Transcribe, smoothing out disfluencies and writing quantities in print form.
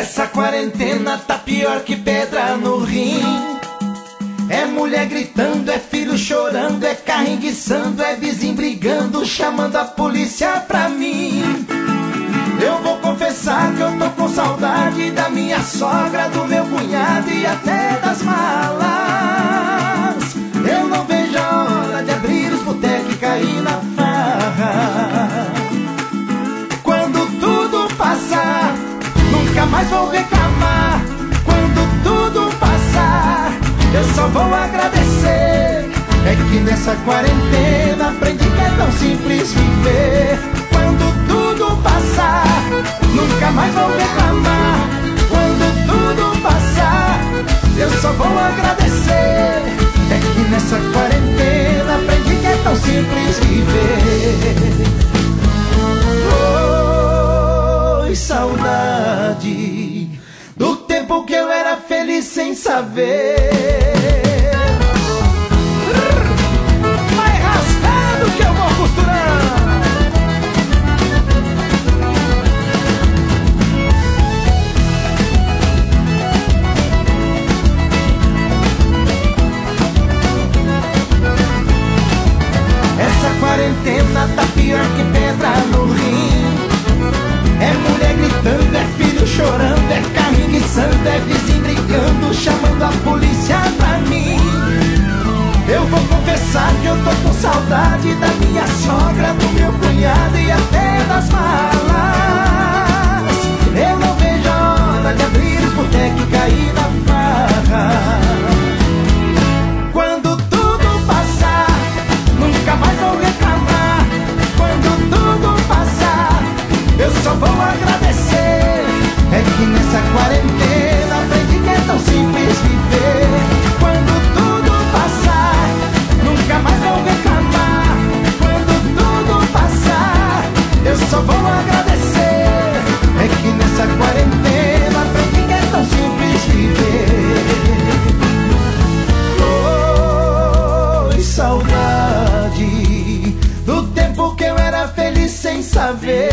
Essa quarentena tá pior que pedra no rim. É mulher gritando, é filho chorando, é carro enguiçando, é vizinho brigando, chamando a polícia pra mim. Eu vou confessar que eu tô com saudade da minha sogra, do meu cunhado e até das malas. Eu não vejo a hora de abrir os botecos e cair na farra. Quando tudo passar, nunca mais vou reclamar. Quando tudo passar, eu só vou agradecer. É que nessa quarentena aprendi que é tão simples viver. Quando tudo passar, nunca mais vou reclamar. Quando tudo passar, eu só vou agradecer. É que nessa quarentena aprendi que é tão simples viver. Oi, saudade do tempo que eu era feliz sem saber. Vai rasgando que eu vou costurando. Essa quarentena tá pior que pedra no rim. É mulher gritando, é filho chorando, é carro enguiçando, é vizinho brigando, chamando a polícia pra mim. Eu vou confessar que eu tô com saudade da minha sogra, do meu cunhado e até das malas. Eu não vejo a hora de abrir os botecos e cair na farra. Quando tudo passar, nunca mais vou reclamar. Quando tudo passar, eu só vou agradecer. É que nessa quarentena aprendi que é tão simples viver. Quando tudo passar, nunca mais vou reclamar. Quando tudo passar, eu só vou agradecer. É que nessa quarentena aprendi que é tão simples viver. Oi, saudade do tempo que eu era feliz sem saber.